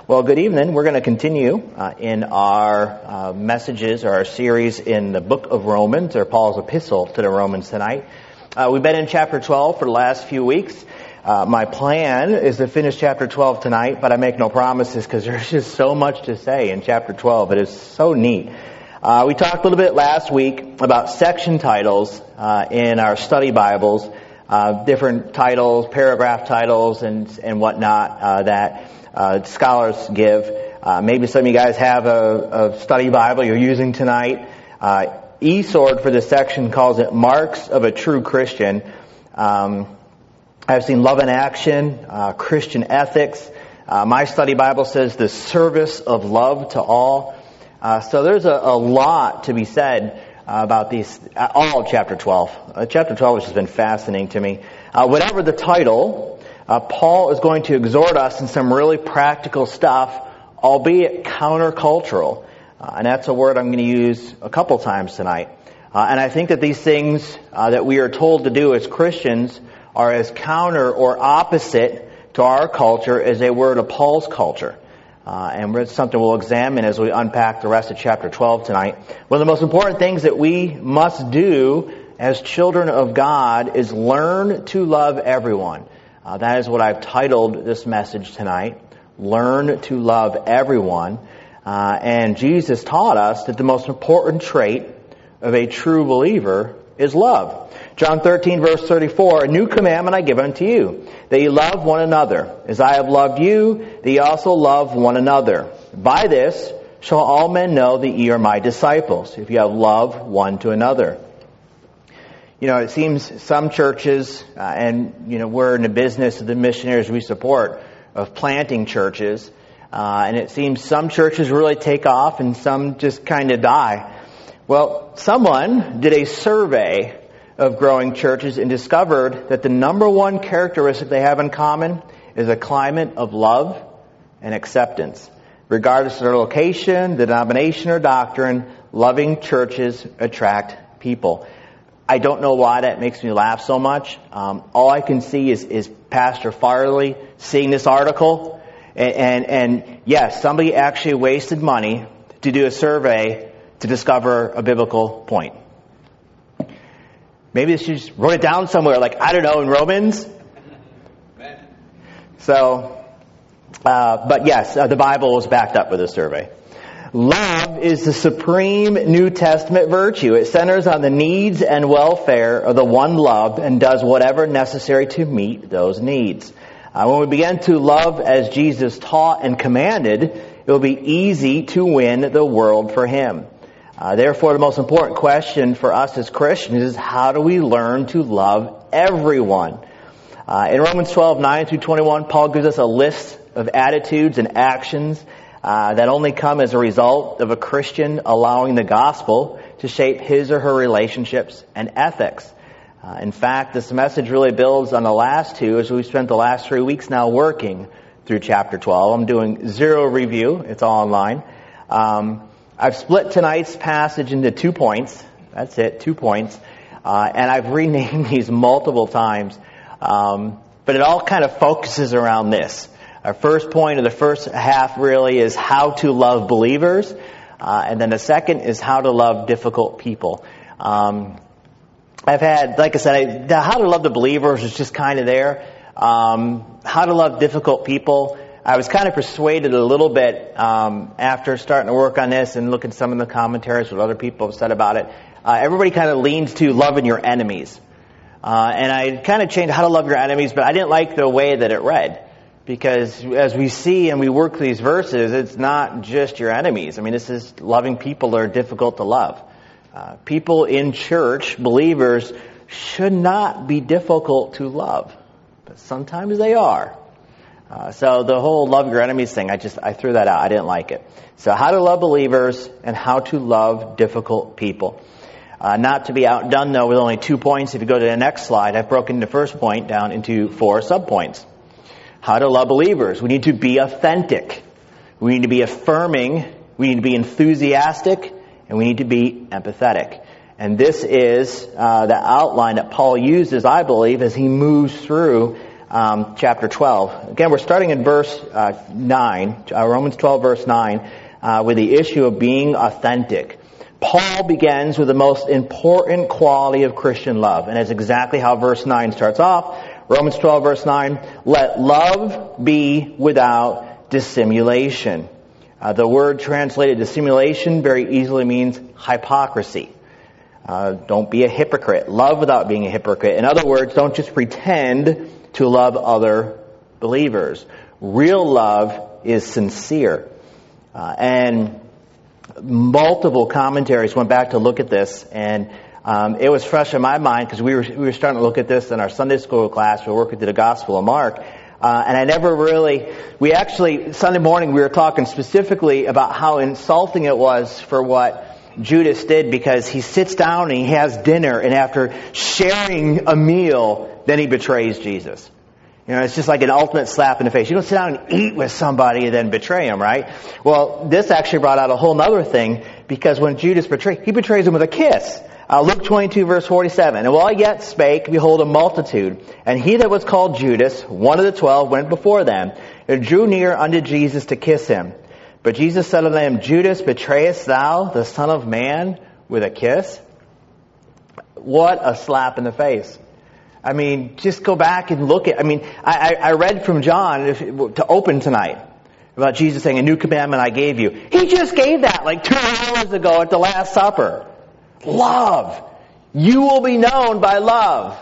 Well, good evening. We're going to continue in our messages or our series in the book of Romans, or Paul's epistle to the Romans tonight. We've been in chapter 12 for the last few weeks. My plan is to finish chapter 12 tonight, but I make no promises because there's just so much to say in chapter 12. It is so neat. We talked a little bit last week about section titles in our study Bibles, different titles, paragraph titles, and whatnot that scholars give. Maybe some of you guys have a study Bible you're using tonight. eSword for this section calls it Marks of a True Christian. I've seen Love in Action, Christian Ethics. My study Bible says the service of love to all. So there's a lot to be said about these, all of chapter 12. Chapter 12 has just been fascinating to me. Whatever the title, Paul is going to exhort us in some really practical stuff, albeit countercultural. And that's a word I'm going to use a couple times tonight. And I think that these things that we are told to do as Christians are as counter or opposite to our culture as they were to Paul's culture. And it's something we'll examine as we unpack the rest of chapter 12 tonight. One of the most important things that we must do as children of God is learn to love everyone. That is what I've titled this message tonight, Learn to Love Everyone. And Jesus taught us that the most important trait of a true believer is love. John 13, verse 34, a new commandment I give unto you, that ye love one another. As I have loved you, that ye also love one another. By this shall all men know that ye are my disciples, if you have love one to another. You know, it seems some churches, and we're in the business of the missionaries we support, of planting churches, and it seems some churches really take off and some just kind of die. Well, someone did a survey of growing churches and discovered that the number one characteristic they have in common is a climate of love and acceptance. Regardless of their location, denomination, or doctrine, loving churches attract people. I don't know why that makes me laugh so much. All I can see is Pastor Farley seeing this article, and yes, somebody actually wasted money to do a survey to discover a biblical point. Maybe they just wrote it down somewhere, like, I don't know, in Romans. So, but yes, the Bible was backed up with a survey. Love is the supreme New Testament virtue. It centers on the needs and welfare of the one loved and does whatever necessary to meet those needs. When we begin to love as Jesus taught and commanded, it will be easy to win the world for Him. Therefore, the most important question for us as Christians is how do we learn to love everyone? In Romans 12, 9 through 21, Paul gives us a list of attitudes and actions that only come as a result of a Christian allowing the gospel to shape his or her relationships and ethics. In fact, this message really builds on the last two as we've spent the last 3 weeks now working through chapter 12. I'm doing zero review. It's all online. I've split tonight's passage into 2 points. That's it, 2 points. And I've renamed these multiple times. But it all kind of focuses around this. Our first point of the first half really is how to love believers. And then the second is how to love difficult people. I've had, like I said, how to love the believers is just kind of there. How to love difficult people. I was kind of persuaded a little bit after starting to work on this and look at some of the commentaries, what other people have said about it. Everybody kind of leans to loving your enemies. And I kind of changed how to love your enemies, but I didn't like the way that it read. Because as we see and we work these verses, it's not just your enemies. I mean, this is loving people that are difficult to love. People in church, believers, should not be difficult to love. But sometimes they are. So the whole love your enemies thing, I threw that out. I didn't like it. So how to love believers and how to love difficult people. Not to be outdone, though, with only 2 points. If you go to the next slide, I've broken the first point down into 4 subpoints. How to love believers. We need to be authentic. We need to be affirming. We need to be enthusiastic. And we need to be empathetic. And this is the outline that Paul uses, I believe, as he moves through chapter 12. Again, we're starting in verse 9, Romans 12, verse 9, with the issue of being authentic. Paul begins with the most important quality of Christian love, and that's exactly how verse 9 starts off. Romans 12, verse 9, let love be without dissimulation. The word translated dissimulation very easily means hypocrisy. Don't be a hypocrite. Love without being a hypocrite. In other words, don't just pretend to love other believers. Real love is sincere. And multiple commentaries went back to look at this, and it was fresh in my mind because we were starting to look at this in our Sunday school class. We were working through the Gospel of Mark. And I never really, Sunday morning we were talking specifically about how insulting it was for what Judas did, because he sits down and he has dinner, and after sharing a meal, then he betrays Jesus. You know, it's just like an ultimate slap in the face. You don't sit down and eat with somebody and then betray him, right? Well, this actually brought out a whole other thing, because when Judas he betrays him with a kiss. Luke 22, verse 47. And while he yet spake, behold, a multitude. And he that was called Judas, one of the 12, went before them, and drew near unto Jesus to kiss him. But Jesus said unto him, Judas, betrayest thou the Son of Man with a kiss? What a slap in the face. I mean, just go back and look at, I read from John to open tonight about Jesus saying, a new commandment I gave you. He just gave that like 2 hours ago at the Last Supper. Love. You will be known by love.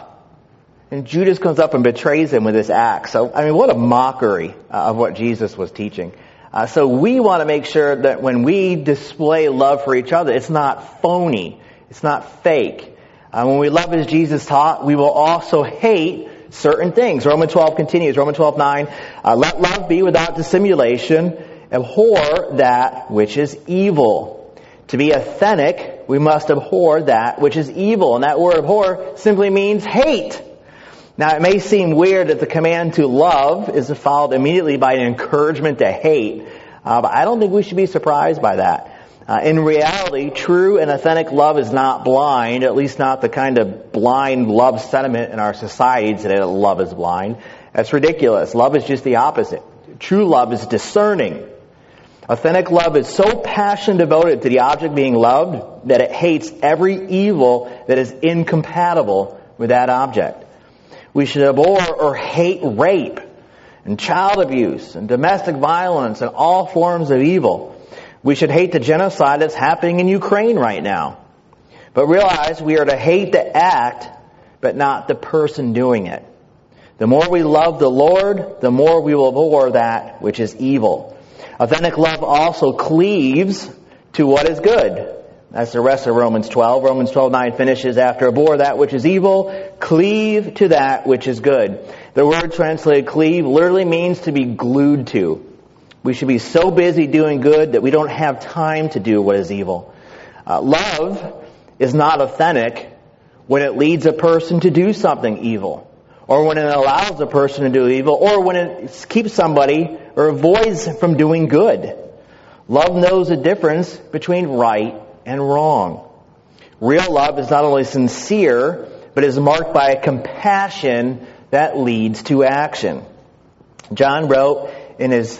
And Judas comes up and betrays him with this act. So, what a mockery of what Jesus was teaching. So we want to make sure that when we display love for each other, it's not phony. It's not fake. When we love as Jesus taught, we will also hate certain things. Romans 12 continues. Romans 12:9. Let love be without dissimulation. Abhor that which is evil. To be authentic, we must abhor that which is evil. And that word abhor simply means hate. Now, it may seem weird that the command to love is followed immediately by an encouragement to hate. But I don't think we should be surprised by that. In reality, true and authentic love is not blind, at least not the kind of blind love sentiment in our society today that love is blind. That's ridiculous. Love is just the opposite. True love is discerning. Authentic love is so passionate devoted to the object being loved that it hates every evil that is incompatible with that object. We should abhor or hate rape and child abuse and domestic violence and all forms of evil. We should hate the genocide that's happening in Ukraine right now. But realize we are to hate the act, but not the person doing it. The more we love the Lord, the more we will abhor that which is evil. Authentic love also cleaves to what is good. That's the rest of Romans 12. Romans 12:9 finishes, after abhor that which is evil, cleave to that which is good. The word translated cleave literally means to be glued to. We should be so busy doing good that we don't have time to do what is evil. Love is not authentic when it leads a person to do something evil, or when it allows a person to do evil, or when it keeps somebody or avoids from doing good. Love knows the difference between right and wrong. Real love is not only sincere, but is marked by a compassion that leads to action. John wrote in his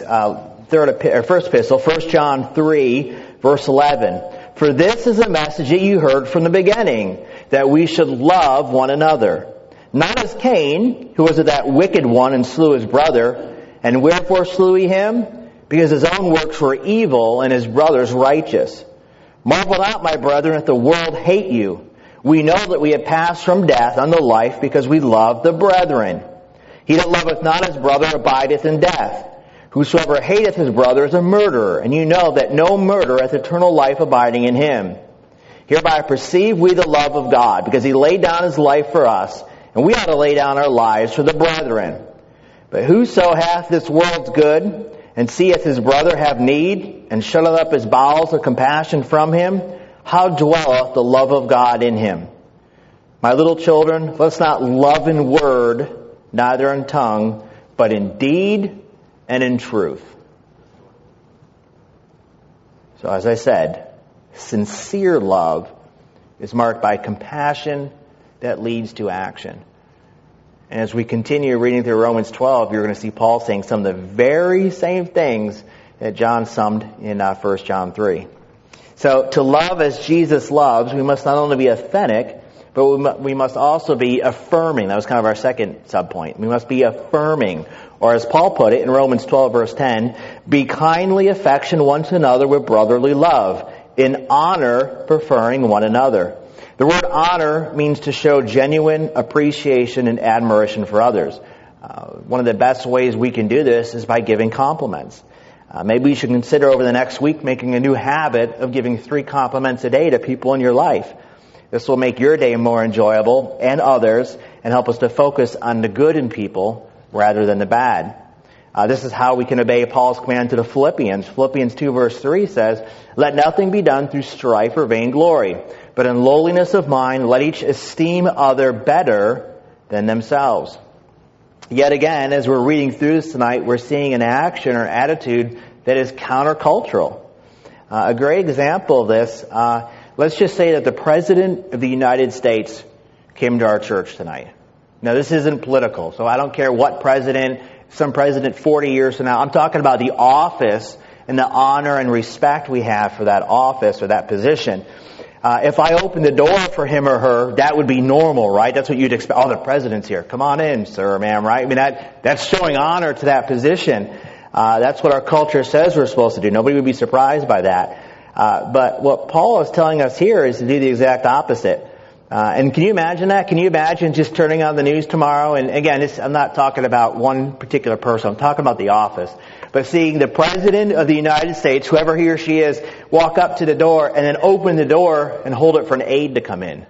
first epistle, 1 John 3, verse 11, for this is a message that you heard from the beginning, that we should love one another. Not as Cain, who was of that wicked one and slew his brother. And wherefore slew he him? Because his own works were evil and his brother's righteous. Marvel not, my brethren, if the world hate you. We know that we have passed from death unto life, because we love the brethren. He that loveth not his brother abideth in death. Whosoever hateth his brother is a murderer, and you know that no murderer hath eternal life abiding in him. Hereby perceive we the love of God, because he laid down his life for us, and we ought to lay down our lives for the brethren. But whoso hath this world's good, and seeth his brother have need, and shutteth up his bowels of compassion from him, how dwelleth the love of God in him? My little children, let's not love in word, neither in tongue, but in deed and in truth. So as I said, sincere love is marked by compassion that leads to action. And as we continue reading through Romans 12, you're going to see Paul saying some of the very same things that John summed in 1 John 3. So to love as Jesus loves, we must not only be authentic, but we must also be affirming. That was kind of our second subpoint. We must be affirming. Or as Paul put it in Romans 12 verse 10, be kindly affection one to another with brotherly love, in honor preferring one another. The word honor means to show genuine appreciation and admiration for others. One of the best ways we can do this is by giving compliments. Maybe you should consider over the next week making a new habit of giving 3 compliments a day to people in your life. This will make your day more enjoyable and others, and help us to focus on the good in people rather than the bad. This is how we can obey Paul's command to the Philippians. Philippians 2 verse 3 says, let nothing be done through strife or vainglory, but in lowliness of mind let each esteem other better than themselves. Yet again, as we're reading through this tonight, we're seeing an action or attitude that is countercultural. A great example of this, let's just say that the President of the United States came to our church tonight. Now, this isn't political, so I don't care what president, some president 40 years from now. I'm talking about the office and the honor and respect we have for that office or that position. If I opened the door for him or her, that would be normal, right? That's what you'd expect. Oh, the president's here. Come on in, sir, ma'am, right? I mean, that's showing honor to that position. That's what our culture says we're supposed to do. Nobody would be surprised by that. But what Paul is telling us here is to do the exact opposite. And can you imagine that? Can you imagine just turning on the news tomorrow? And again, I'm not talking about one particular person. I'm talking about the office. But seeing the President of the United States, whoever he or she is, walk up to the door and then open the door and hold it for an aide to come in.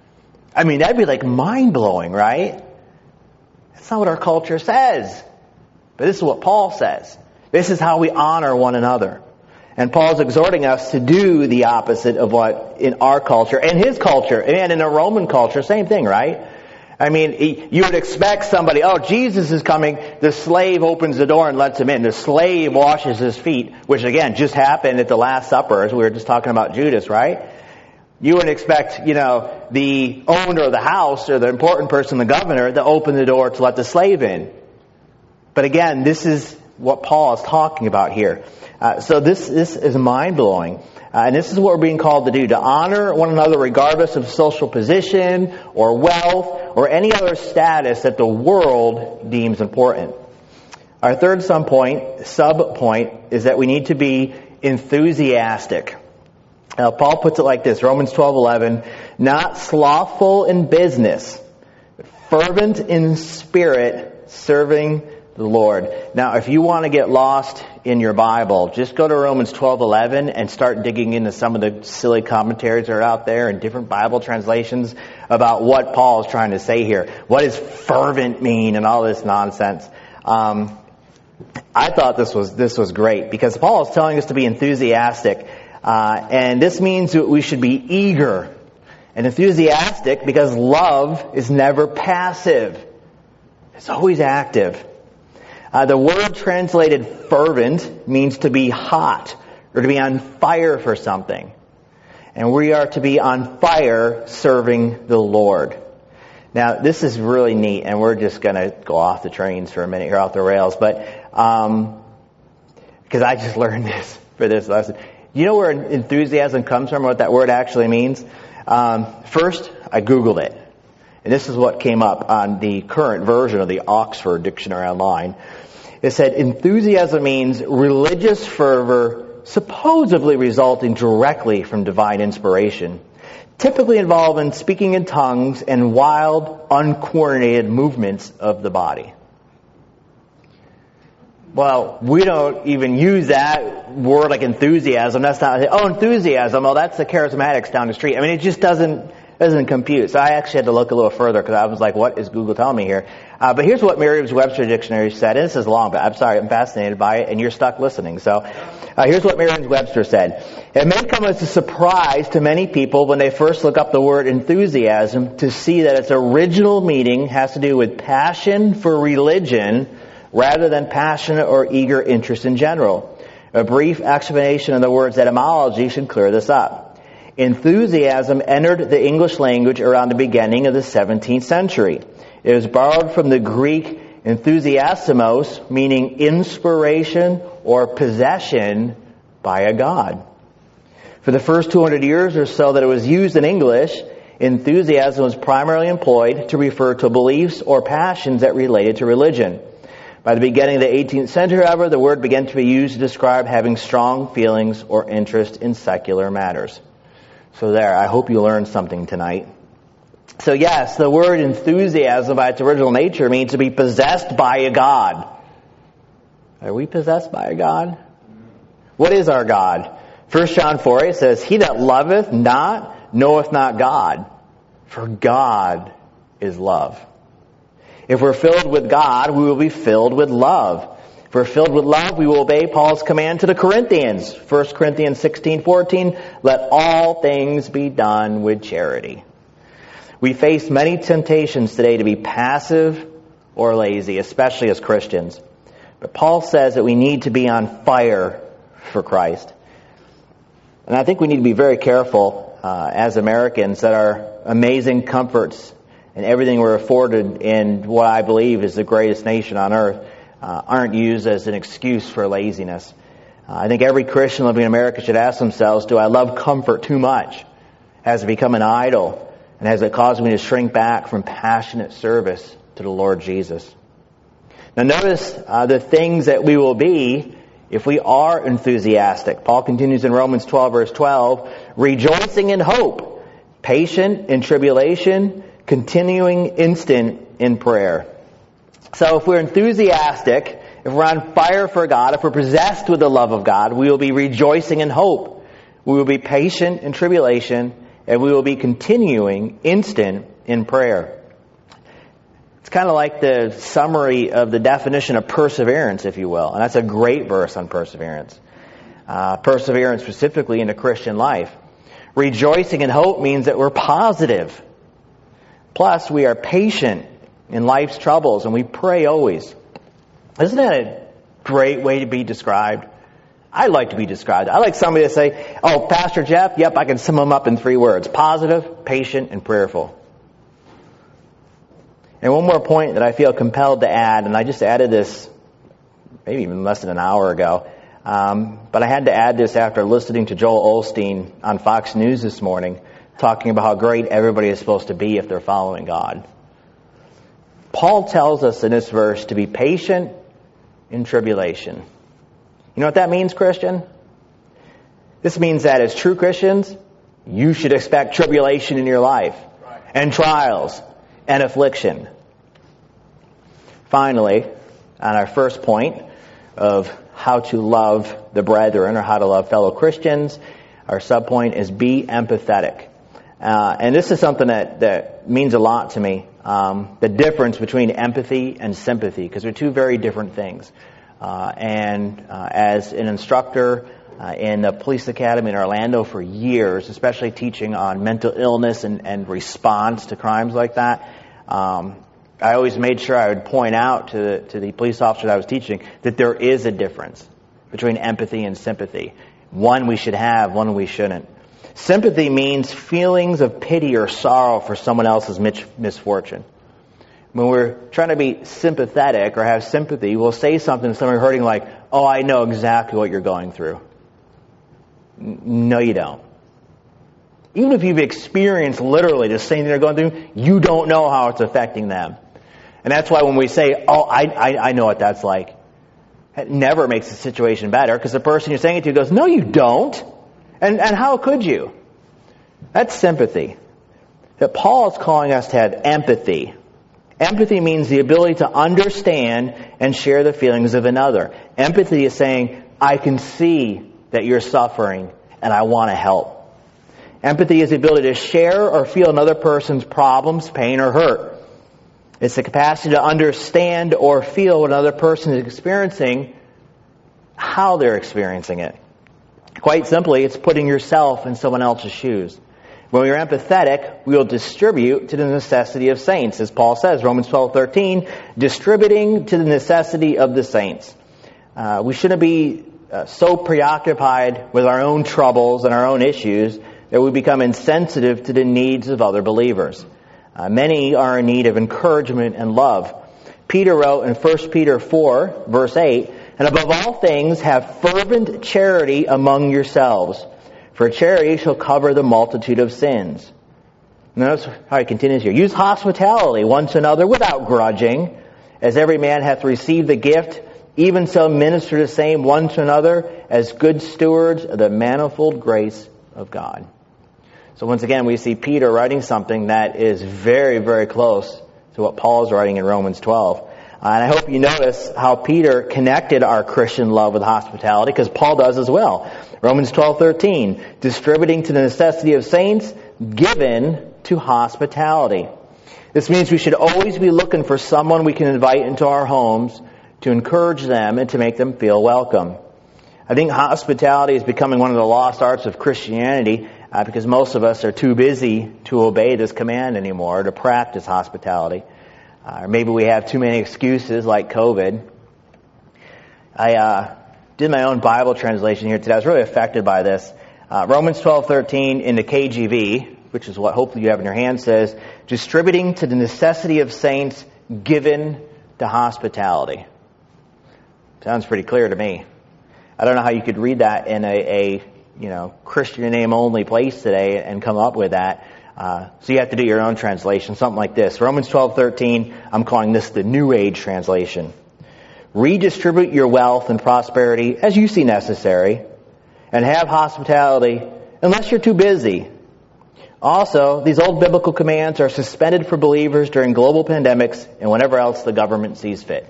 I mean, that'd be like mind-blowing, right? That's not what our culture says. But this is what Paul says. This is how we honor one another. And Paul's exhorting us to do the opposite of what in our culture and his culture and in the Roman culture, same thing, right? I mean, you would expect somebody, oh, Jesus is coming. The slave opens the door and lets him in. The slave washes his feet, which again just happened at the Last Supper, as we were just talking about Judas, right? You wouldn't expect, the owner of the house or the important person, the governor, to open the door to let the slave in. But again, this is what Paul is talking about here. So this is mind-blowing. And this is what we're being called to do, to honor one another regardless of social position or wealth or any other status that the world deems important. Our third sub-point is that we need to be enthusiastic. Now, Paul puts it like this, Romans 12:11, not slothful in business, fervent in spirit, serving the Lord. Now, if you want to get lost in your Bible, just go to Romans 12:11 and start digging into some of the silly commentaries that are out there and different Bible translations about what Paul is trying to say here. What does fervent mean and all this nonsense? I thought this was great because Paul is telling us to be enthusiastic, and this means that we should be eager and enthusiastic because love is never passive; it's always active. The word translated fervent means to be hot or to be on fire for something. And we are to be on fire serving the Lord. Now, this is really neat, and we're just going to go off the trains for a minute here, off the rails. But, because I just learned this for this lesson. You know where enthusiasm comes from, what that word actually means? First, I Googled it. And this is what came up on the current version of the Oxford Dictionary Online. It said, enthusiasm means religious fervor supposedly resulting directly from divine inspiration, typically involving speaking in tongues and wild, uncoordinated movements of the body. Well, we don't even use that word like enthusiasm. That's not, enthusiasm. Oh, that's the charismatics down the street. I mean, it just doesn't compute. So I actually had to look a little further because I was like, what is Google telling me here? But here's what Merriam-Webster Dictionary said. And this is long, but I'm sorry, I'm fascinated by it, and you're stuck listening. So here's what Merriam-Webster said. It may come as a surprise to many people when they first look up the word enthusiasm to see that its original meaning has to do with passion for religion rather than passionate or eager interest in general. A brief explanation of the word's etymology should clear this up. Enthusiasm entered the English language around the beginning of the 17th century. It is borrowed from the Greek enthusiasmos, meaning inspiration or possession by a god. For the first 200 years or so that it was used in English, enthusiasm was primarily employed to refer to beliefs or passions that related to religion. By the beginning of the 18th century, however, the word began to be used to describe having strong feelings or interest in secular matters. So there, I hope you learned something tonight. So yes, the word enthusiasm by its original nature means to be possessed by a god. Are we possessed by a god? What is our God? 1 John 4:8 says, "He that loveth not knoweth not God, for God is love." If we're filled with God, we will be filled with love. If we're filled with love, we will obey Paul's command to the Corinthians. 1 Corinthians 16:14, "Let all things be done with charity." We face many temptations today to be passive or lazy, especially as Christians. But Paul says that we need to be on fire for Christ. And I think we need to be very careful as Americans that our amazing comforts and everything we're afforded in what I believe is the greatest nation on earth aren't used as an excuse for laziness. I think every Christian living in America should ask themselves, do I love comfort too much? Has it become an idol? And has it caused me to shrink back from passionate service to the Lord Jesus? Now notice the things that we will be if we are enthusiastic. Paul continues in Romans 12, verse 12, "Rejoicing in hope, patient in tribulation, continuing instant in prayer." So if we're enthusiastic, if we're on fire for God, if we're possessed with the love of God, we will be rejoicing in hope. We will be patient in tribulation, and we will be continuing instant in prayer. It's kind of like the summary of the definition of perseverance, if you will. And that's a great verse on perseverance. Perseverance specifically in the Christian life. Rejoicing in hope means that we're positive. Plus, we are patient in life's troubles, and we pray always. Isn't that a great way to be described? I like to be described. I like somebody to say, "Oh, Pastor Jeff, yep, I can sum them up in 3 words. Positive, patient, and prayerful." And one more point that I feel compelled to add, and I just added this maybe even less than an hour ago, but I had to add this after listening to Joel Osteen on Fox News this morning, talking about how great everybody is supposed to be if they're following God. Paul tells us in this verse to be patient in tribulation. You know what that means, Christian? This means that as true Christians, you should expect tribulation in your life, and trials, and affliction. Finally, on our first point of how to love the brethren, or how to love fellow Christians, our subpoint is be empathetic. And this is something that means a lot to me. The difference between empathy and sympathy, because they're two very different things. As an instructor in the police academy in Orlando for years, especially teaching on mental illness and response to crimes like that, I always made sure I would point out to the police officer that I was teaching that there is a difference between empathy and sympathy. One we should have, one we shouldn't. Sympathy means feelings of pity or sorrow for someone else's misfortune. When we're trying to be sympathetic or have sympathy, we'll say something to someone hurting like, "Oh, I know exactly what you're going through." No, you don't. Even if you've experienced literally the same thing they're going through, you don't know how it's affecting them. And that's why when we say, "Oh, I know what that's like," it never makes the situation better, because the person you're saying it to goes, "No, you don't. And how could you?" That's sympathy. That Paul is calling us to have empathy. Empathy means the ability to understand and share the feelings of another. Empathy is saying, "I can see that you're suffering and I want to help." Empathy is the ability to share or feel another person's problems, pain, or hurt. It's the capacity to understand or feel what another person is experiencing, how they're experiencing it. Quite simply, it's putting yourself in someone else's shoes. When we are empathetic, we will distribute to the necessity of saints. As Paul says, Romans 12:13, distributing to the necessity of the saints. We shouldn't be so preoccupied with our own troubles and our own issues that we become insensitive to the needs of other believers. Many are in need of encouragement and love. Peter wrote in 1 Peter 4, verse 8, "And above all things, have fervent charity among yourselves, for charity shall cover the multitude of sins." Notice how he continues here. "Use hospitality one to another without grudging, as every man hath received the gift, even so minister the same one to another as good stewards of the manifold grace of God." So once again, we see Peter writing something that is very, very close to what Paul is writing in Romans 12. And I hope you notice how Peter connected our Christian love with hospitality, because Paul does as well. Romans 12:13, "Distributing to the necessity of saints, given to hospitality." This means we should always be looking for someone we can invite into our homes to encourage them and to make them feel welcome. I think hospitality is becoming one of the lost arts of Christianity because most of us are too busy to obey this command anymore, to practice hospitality. Or maybe we have too many excuses like COVID. I did my own Bible translation here today. I was really affected by this. Romans 12:13 in the KJV, which is what hopefully you have in your hand, says, "Distributing to the necessity of saints, given to hospitality." Sounds pretty clear to me. I don't know how you could read that in a Christian name only place today and come up with that. So you have to do your own translation, something like this. Romans 12:13, I'm calling this the New Age translation. "Redistribute your wealth and prosperity as you see necessary, and have hospitality unless you're too busy." Also, these old biblical commands are suspended for believers during global pandemics and whenever else the government sees fit.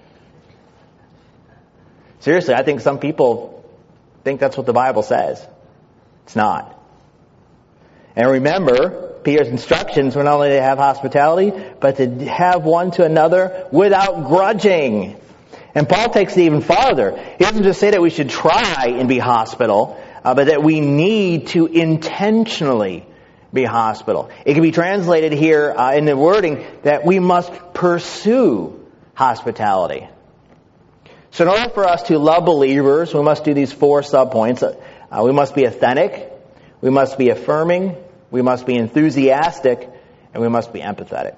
Seriously, I think some people think that's what the Bible says. It's not. And remember, Peter's instructions were not only to have hospitality, but to have one to another without grudging. And Paul takes it even farther. He doesn't just say that we should try and be hospitable, but that we need to intentionally be hospitable. It can be translated here in the wording that we must pursue hospitality. So in order for us to love believers, we must do these 4 subpoints. We must be authentic, we must be affirming, we must be enthusiastic, and we must be empathetic.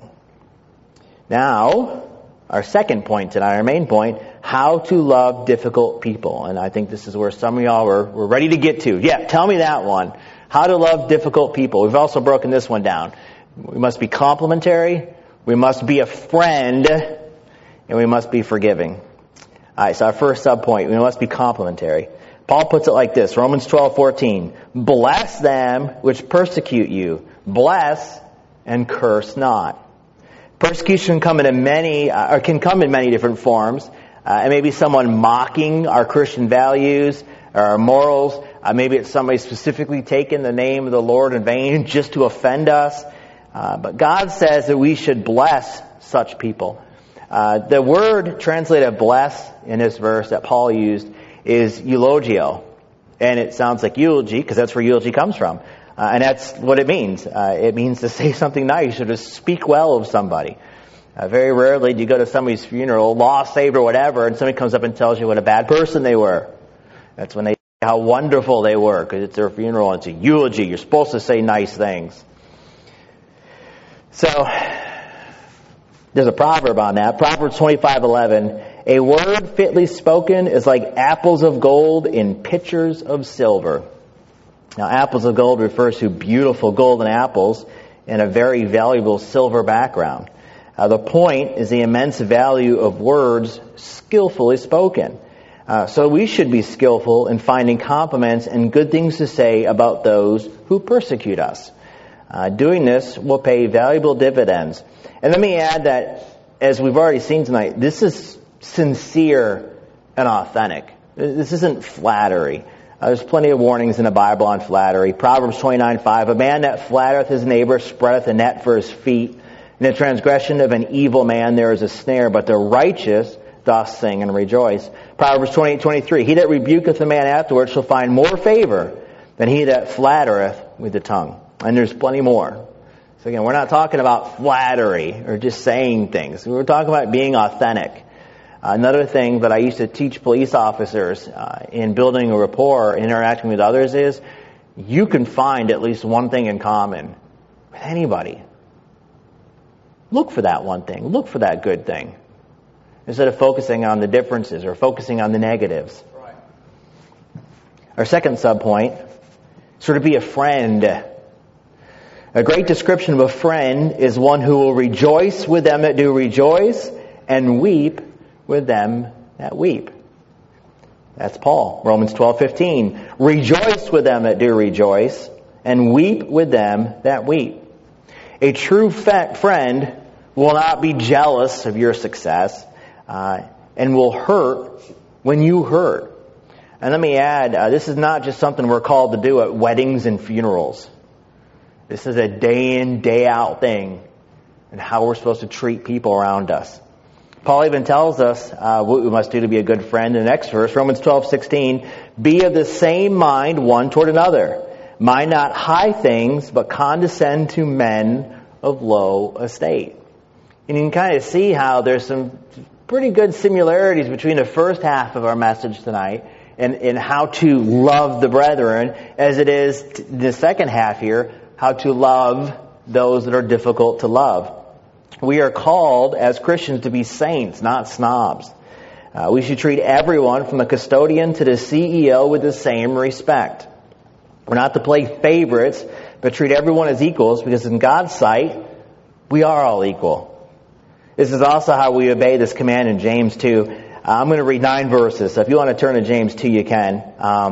Now, our second point tonight, our main point, how to love difficult people. And I think this is where some of y'all were ready to get to. Yeah, tell me that one. How to love difficult people. We've also broken this one down. We must be complimentary, we must be a friend, and we must be forgiving. All right, so our first subpoint, we must be complimentary. Paul puts it like this, Romans 12:14, "Bless them which persecute you. Bless and curse not." Persecution can come in many different forms. It may be someone mocking our Christian values or our morals. Maybe it's somebody specifically taking the name of the Lord in vain just to offend us. But God says that we should bless such people. The word translated bless in this verse that Paul used is eulogio. And it sounds like eulogy because that's where eulogy comes from. And that's what it means. It means to say something nice or to speak well of somebody. Very rarely do you go to somebody's funeral, lost, saved, or whatever, and somebody comes up and tells you what a bad person they were. That's when they say how wonderful they were because it's their funeral and it's a eulogy. You're supposed to say nice things. So, there's a proverb on that. Proverbs 25:11. "A word fitly spoken is like apples of gold in pitchers of silver." Now, apples of gold refers to beautiful golden apples in a very valuable silver background. The point is the immense value of words skillfully spoken. So we should be skillful in finding compliments and good things to say about those who persecute us. Doing this will pay valuable dividends. And let me add that, as we've already seen tonight, this is sincere and authentic. This isn't flattery. There's plenty of warnings in the Bible on flattery. Proverbs 29:5, "A man that flattereth his neighbor spreadeth a net for his feet. In the transgression of an evil man there is a snare, but the righteous doth sing and rejoice." Proverbs 28:23, "He that rebuketh a man afterwards shall find more favor than he that flattereth with the tongue." And there's plenty more. So again, we're not talking about flattery or just saying things. We're talking about being authentic. Another thing that I used to teach police officers in building a rapport and interacting with others is you can find at least one thing in common with anybody. look for that one thing. Look for that good thing. Instead of focusing on the differences or focusing on the negatives. Right. Our second subpoint, sort of be a friend. A great description of a friend is one who will rejoice with them that do rejoice and weep with them that weep. That's Paul, Romans 12:15. Rejoice with them that do rejoice and weep with them that weep. A true friend will not be jealous of your success and will hurt when you hurt. And let me add, this is not just something we're called to do at weddings and funerals. This is a day in, day out thing and how we're supposed to treat people around us. Paul even tells us what we must do to be a good friend in the next verse, Romans 12:16. Be of the same mind one toward another. Mind not high things, but condescend to men of low estate. And you can kind of see how there's some pretty good similarities between the first half of our message tonight and how to love the brethren as it is the second half here, how to love those that are difficult to love. We are called as Christians to be saints, not snobs. We should treat everyone from the custodian to the CEO with the same respect. We're not to play favorites, but treat everyone as equals because in God's sight, we are all equal. This is also how we obey this command in James 2. I'm going to read 9 verses, so if you want to turn to James 2, you can.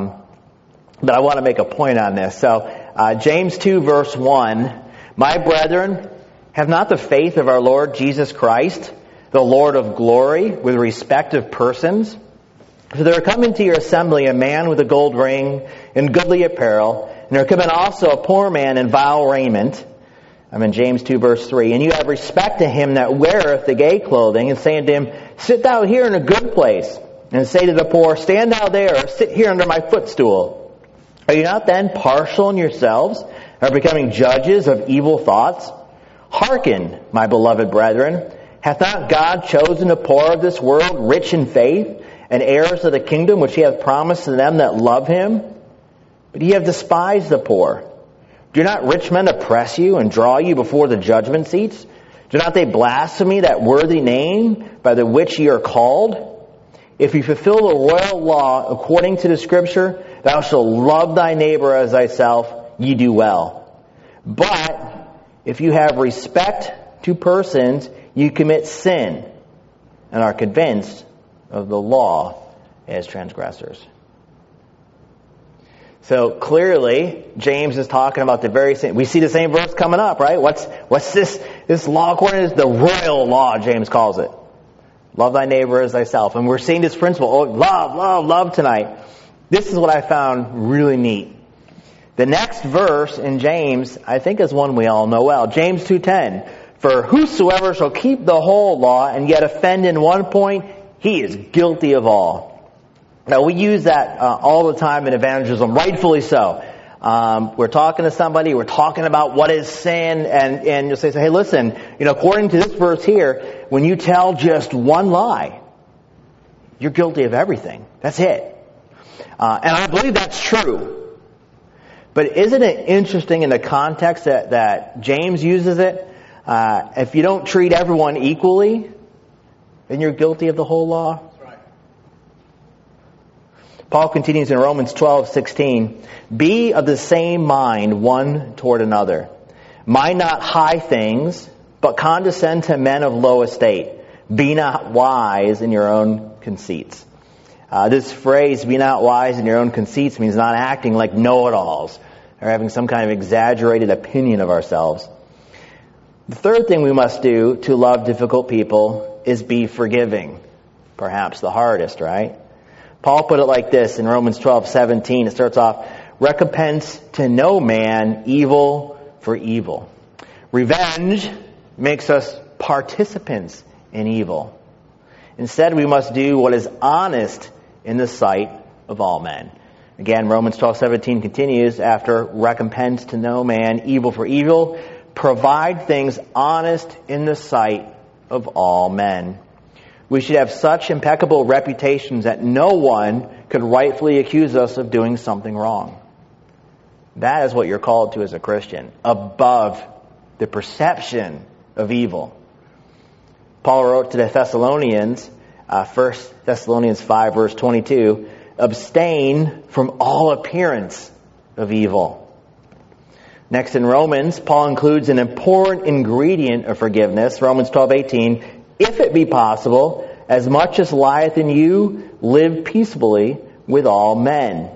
But I want to make a point on this. So, James 2, verse 1, My brethren, have not the faith of our Lord Jesus Christ, the Lord of glory, with respect of persons? For there come into your assembly a man with a gold ring and goodly apparel, and there come in also a poor man in vile raiment. I'm in James 2, verse 3. And you have respect to him that weareth the gay clothing, and say unto him, Sit thou here in a good place. And say to the poor, Stand thou there, or sit here under my footstool. Are you not then partial in yourselves, are becoming judges of evil thoughts? Hearken, my beloved brethren, hath not God chosen the poor of this world rich in faith, and heirs of the kingdom which he hath promised to them that love him? But ye have despised the poor. Do not rich men oppress you and draw you before the judgment seats? Do not they blaspheme that worthy name by the which ye are called? If you fulfill the royal law according to the Scripture, thou shalt love thy neighbor as thyself, ye do well. But if you have respect to persons, you commit sin and are convinced of the law as transgressors. So clearly, James is talking about the very same. We see the same verse coming up, right? What's this? This law according to the royal law, James calls it. Love thy neighbor as thyself. And we're seeing this principle. Oh, love tonight. This is what I found really neat. The next verse in James, I think, is one we all know well. James 2:10. For whosoever shall keep the whole law and yet offend in one point, he is guilty of all. Now, we use that all the time in evangelism, rightfully so. We're talking to somebody, we're talking about what is sin, and you'll say, hey, listen, according to this verse here, when you tell just one lie, you're guilty of everything. That's it. And I believe that's true. But isn't it interesting in the context that James uses it? If you don't treat everyone equally, then you're guilty of the whole law. Paul continues in Romans 12:16, Be of the same mind one toward another. Mind not high things, but condescend to men of low estate. Be not wise in your own conceits. This phrase, be not wise in your own conceits, means not acting like know-it-alls or having some kind of exaggerated opinion of ourselves. The third thing we must do to love difficult people is be forgiving. Perhaps the hardest, right? Paul put it like this in Romans 12:17. It starts off, recompense to no man evil for evil. Revenge makes us participants in evil. Instead, we must do what is honest in the sight of all men. Again, Romans 12:17 continues, after recompense to no man evil for evil, provide things honest in the sight of all men. We should have such impeccable reputations that no one could rightfully accuse us of doing something wrong. That is what you're called to as a Christian, above the perception of evil. Paul wrote to the Thessalonians, 1 Thessalonians 5, verse 22, abstain from all appearance of evil. Next in Romans, Paul includes an important ingredient of forgiveness, Romans 12:18, if it be possible, as much as lieth in you, live peaceably with all men.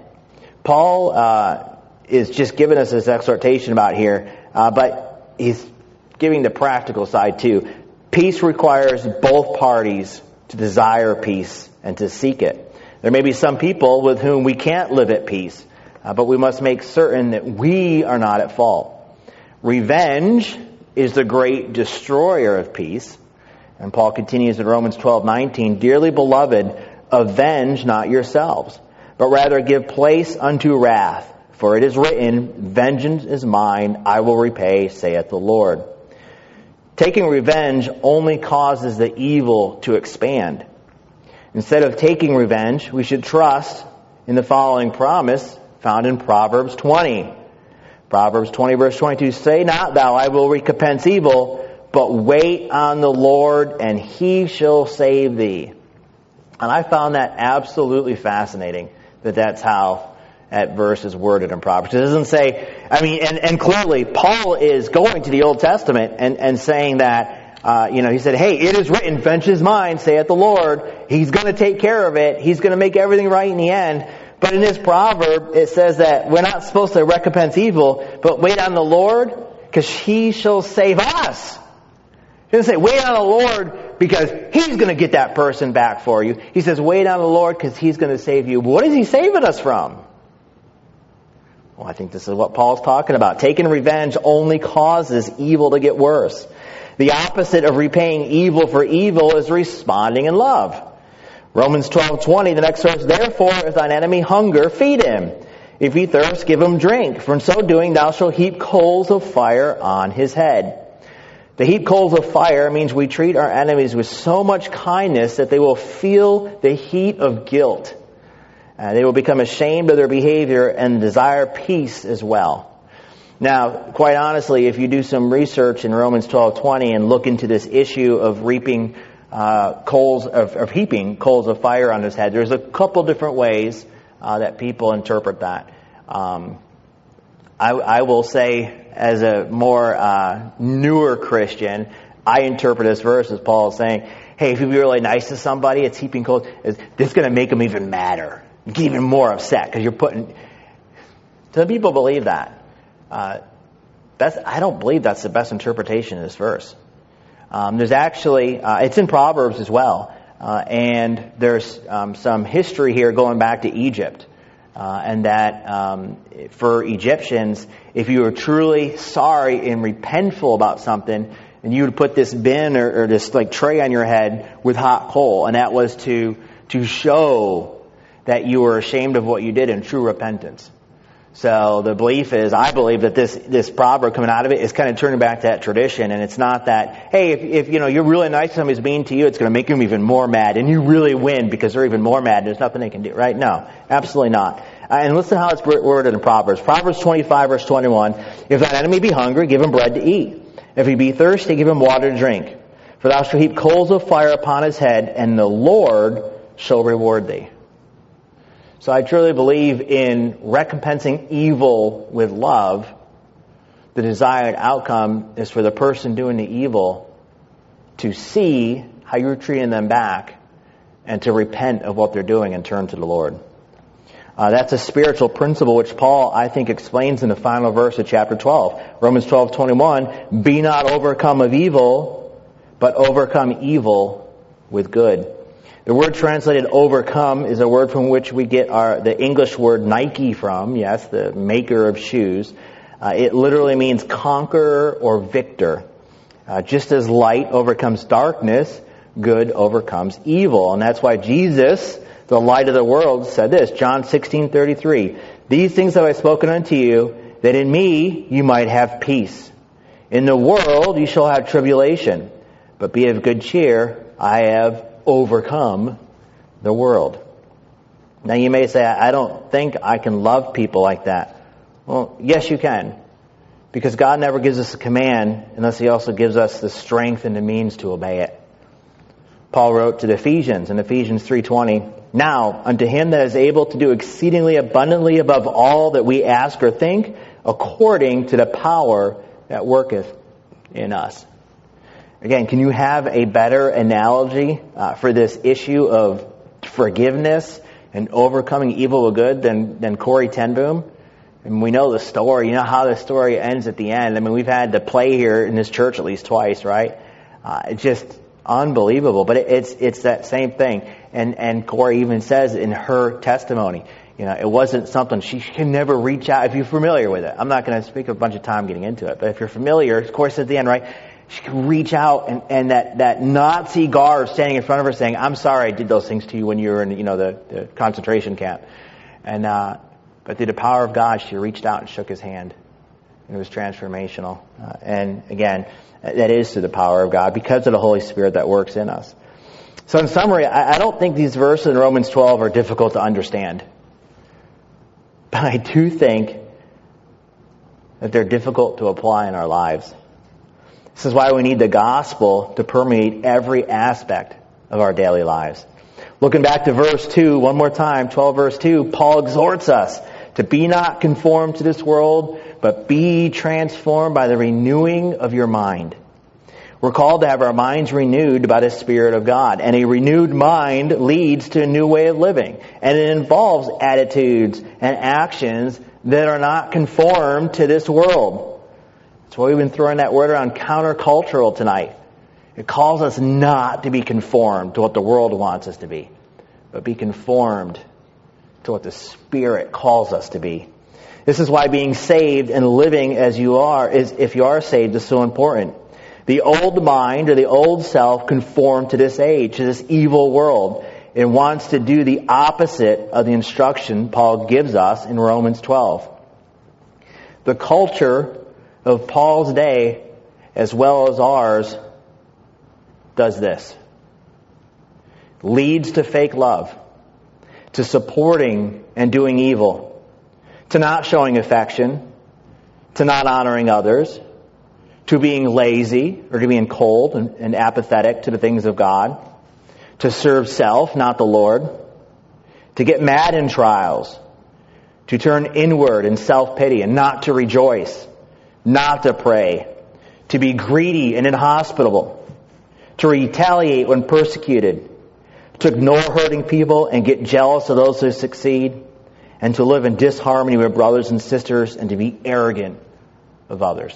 Paul is just giving us this exhortation about here, but he's giving the practical side too. Peace requires both parties to desire peace and to seek it. There may be some people with whom we can't live at peace, but we must make certain that we are not at fault. Revenge is the great destroyer of peace. And Paul continues in Romans 12:19, dearly beloved, avenge not yourselves, but rather give place unto wrath. For it is written, vengeance is mine, I will repay, saith the Lord. Taking revenge only causes the evil to expand. Instead of taking revenge, we should trust in the following promise found in Proverbs 20. Proverbs 20, verse 22, say not thou, I will recompense evil, but wait on the Lord, and He shall save thee. And I found that absolutely fascinating, that that's how that verse is worded in Proverbs. It doesn't say, and clearly Paul is going to the Old Testament and saying that, he said, hey, it is written, vengeance is mine, saith the Lord. He's going to take care of it. He's going to make everything right in the end. But in this proverb, it says that we're not supposed to recompense evil, but wait on the Lord, because He shall save us. He doesn't say, wait on the Lord, because He's going to get that person back for you. He says, wait on the Lord, because He's going to save you. What is He saving us from? Well, I think this is what Paul's talking about. Taking revenge only causes evil to get worse. The opposite of repaying evil for evil is responding in love. Romans 12:20, the next verse, therefore, if thine enemy hunger, feed him. If he thirst, give him drink. For in so doing, thou shalt heap coals of fire on his head. To heap coals of fire means we treat our enemies with so much kindness that they will feel the heat of guilt. They will become ashamed of their behavior and desire peace as well. Now, quite honestly, if you do some research in Romans 12:20 and look into this issue of reaping heaping coals of fire on his head, there's a couple different ways that people interpret that. I will say, as a more newer Christian, I interpret this verse as Paul is saying, hey, if you be really nice to somebody, it's heaping coals. This is going to make them even madder, get even more upset, because you're putting... Some people believe that. I don't believe that's the best interpretation of this verse. There's actually, it's in Proverbs as well, and there's some history here going back to Egypt, and that for Egyptians, if you were truly sorry and repentful about something, and you would put this bin or this like tray on your head with hot coal, and that was to show that you were ashamed of what you did in true repentance. So the belief is, I believe that this proverb coming out of it is kind of turning back to that tradition, and it's not that, hey, if you're really nice, somebody's mean to you, it's going to make them even more mad, and you really win because they're even more mad. There's nothing they can do, right? No, absolutely not. And listen how it's worded in Proverbs. Proverbs 25, verse 21. If thine enemy be hungry, give him bread to eat. If he be thirsty, give him water to drink. For thou shalt heap coals of fire upon his head, and the Lord shall reward thee. So I truly believe in recompensing evil with love. The desired outcome is for the person doing the evil to see how you're treating them back and to repent of what they're doing and turn to the Lord. That's a spiritual principle which Paul, I think, explains in the final verse of chapter 12. Romans 12:21, be not overcome of evil, but overcome evil with good. The word translated overcome is a word from which we get the English word Nike from, yes, the maker of shoes. It literally means conqueror or victor. Just as light overcomes darkness, good overcomes evil. And that's why Jesus, the light of the world, said this, John 16:33, these things have I spoken unto you, that in me you might have peace. In the world you shall have tribulation, but be of good cheer, I have overcome the world. Now you may say, I don't think I can love people like that. Well, yes you can. Because God never gives us a command unless He also gives us the strength and the means to obey it. Paul wrote to the Ephesians in Ephesians 3:20, "Now, unto him that is able to do exceedingly abundantly above all that we ask or think, according to the power that worketh in us." Again, can you have a better analogy for this issue of forgiveness and overcoming evil with good than Corrie ten Boom? And we know the story. You know how the story ends at the end. I mean, we've had the play here in this church at least twice, right? It's just unbelievable. But it's that same thing. And Corrie even says in her testimony, you know, it wasn't something she can never reach out. If you're familiar with it, I'm not going to speak a bunch of time getting into it. But if you're familiar, of course, at the end, right? She can reach out and that Nazi guard standing in front of her saying, "I'm sorry I did those things to you when you were in, the concentration camp." And, but through the power of God, she reached out and shook his hand. And it was transformational. And again, that is through the power of God because of the Holy Spirit that works in us. So in summary, I don't think these verses in Romans 12 are difficult to understand. But I do think that they're difficult to apply in our lives. This is why we need the gospel to permeate every aspect of our daily lives. Looking back to verse 2, one more time, 12 verse 2, Paul exhorts us to be not conformed to this world, but be transformed by the renewing of your mind. We're called to have our minds renewed by the Spirit of God. And a renewed mind leads to a new way of living. And it involves attitudes and actions that are not conformed to this world. That's why we've been throwing that word around, countercultural, tonight. It calls us not to be conformed to what the world wants us to be, but be conformed to what the Spirit calls us to be. This is why being saved and living as you are, if you are saved, is so important. The old mind or the old self conformed to this age, to this evil world. It wants to do the opposite of the instruction Paul gives us in Romans 12. The culture of Paul's day, as well as ours, does this. Leads to fake love, to supporting and doing evil, to not showing affection, to not honoring others, to being lazy or to being cold and apathetic to the things of God, to serve self, not the Lord, to get mad in trials, to turn inward in self-pity and not to rejoice, not to pray, to be greedy and inhospitable, to retaliate when persecuted, to ignore hurting people and get jealous of those who succeed, and to live in disharmony with brothers and sisters and to be arrogant of others.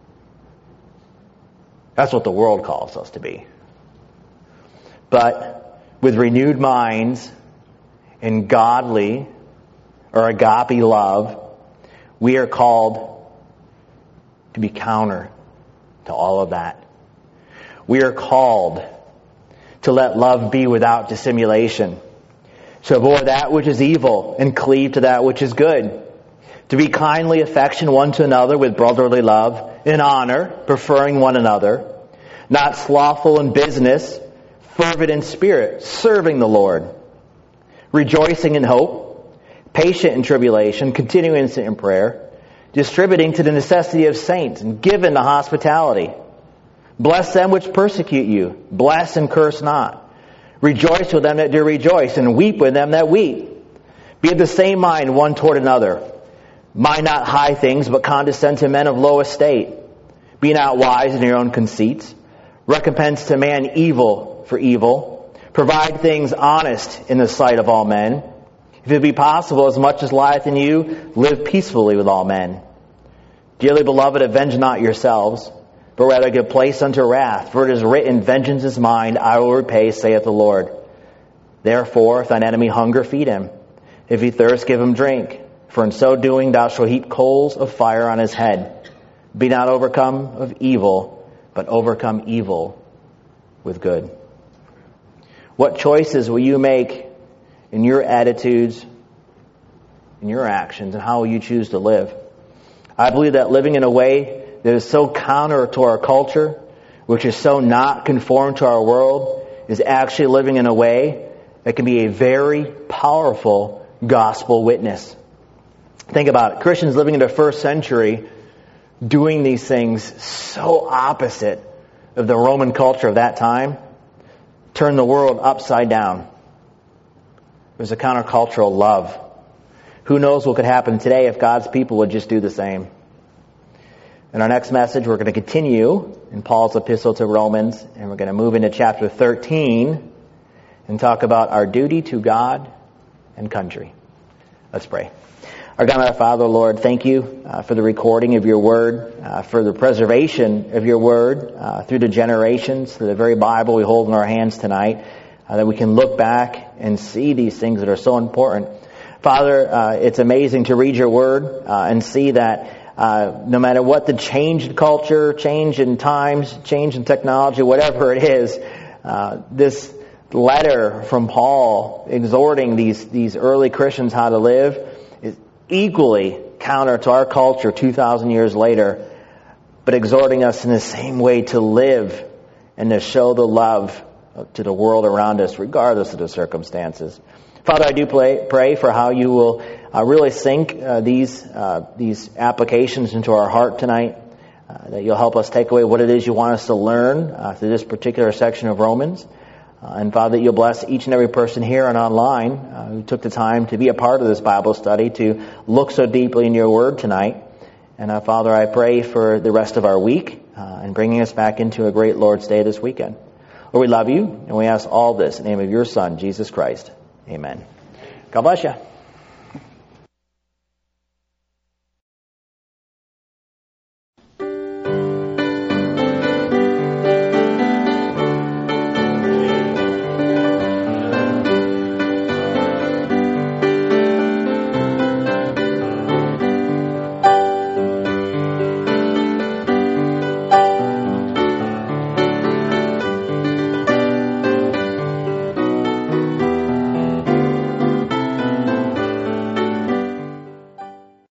That's what the world calls us to be. But with renewed minds and godly or agape love, we are called to be counter to all of that. We are called to let love be without dissimulation, to avoid that which is evil and cleave to that which is good, to be kindly affectionate one to another with brotherly love, in honor, preferring one another, not slothful in business, fervent in spirit, serving the Lord, rejoicing in hope, patient in tribulation, continuing in prayer, distributing to the necessity of saints, and given to hospitality. Bless them which persecute you. Bless and curse not. Rejoice with them that do rejoice, and weep with them that weep. Be of the same mind one toward another. Mind not high things, but condescend to men of low estate. Be not wise in your own conceits. Recompense to man evil for evil. Provide things honest in the sight of all men. If it be possible, as much as lieth in you, live peacefully with all men. Dearly beloved, avenge not yourselves, but rather give place unto wrath. For it is written, Vengeance is mine, I will repay, saith the Lord. Therefore, if thine enemy hunger, feed him. If he thirst, give him drink. For in so doing thou shalt heap coals of fire on his head. Be not overcome of evil, but overcome evil with good. What choices will you make in your attitudes, in your actions, and how will you choose to live? I believe that living in a way that is so counter to our culture, which is so not conformed to our world, is actually living in a way that can be a very powerful gospel witness. Think about it. Christians living in the first century doing these things so opposite of the Roman culture of that time. turn the world upside down. There's a countercultural love. Who knows what could happen today if God's people would just do the same. In our next message, we're going to continue in Paul's epistle to Romans, and we're going to move into chapter 13 and talk about our duty to God and country. Let's pray. Our God and our Father, Lord, thank you for the recording of your word, for the preservation of your word through the generations, through the very Bible we hold in our hands tonight, that we can look back and see these things that are so important. Father, it's amazing to read your word and see that no matter what the change in culture, change in times, change in technology, whatever it is, this letter from Paul exhorting these early Christians how to live is equally counter to our culture 2,000 years later, but exhorting us in the same way to live and to show the love to the world around us, regardless of the circumstances. Father, I do pray for how you will really sink these applications into our heart tonight, that you'll help us take away what it is you want us to learn through this particular section of Romans. And Father, that you'll bless each and every person here and online who took the time to be a part of this Bible study, to look so deeply in your word tonight. And Father, I pray for the rest of our week and bringing us back into a great Lord's Day this weekend. Lord, we love you, and we ask all this in the name of your Son, Jesus Christ. Amen. God bless you.